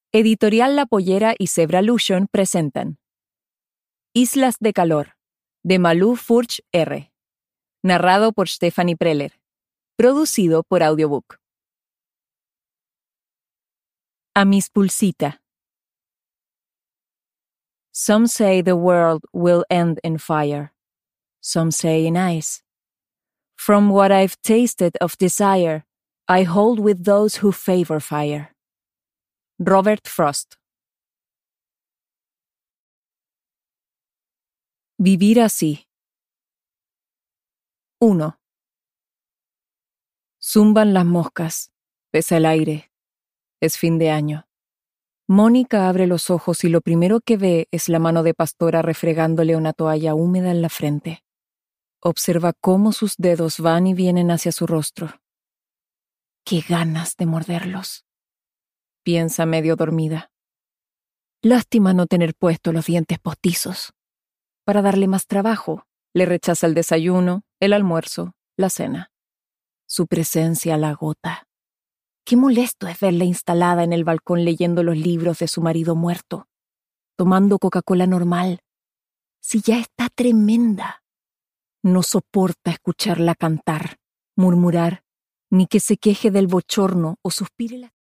Editorial La Pollera y Zebralution presentan Islas de Calor, de Malou Furch R. Narrado por Stephanie Preller. Producido por Audiobook. A Miss Pulsita. Some say the world will end in fire. Some say in ice. From what I've tasted of desire, I hold with those who favor fire. Robert Frost. Vivir así. 1. Zumban las moscas. Pesa el aire. Es fin de año. Mónica abre los ojos y lo primero que ve es la mano de Pastora refregándole una toalla húmeda en la frente. Observa cómo sus dedos van y vienen hacia su rostro. ¡Qué ganas de morderlos!, piensa medio dormida. Lástima no tener puestos los dientes postizos. Para darle más trabajo, le rechaza el desayuno, el almuerzo, la cena. Su presencia la agota. Qué molesto es verla instalada en el balcón leyendo los libros de su marido muerto, tomando Coca-Cola normal. Si ya está tremenda. No soporta escucharla cantar, murmurar, ni que se queje del bochorno o suspire la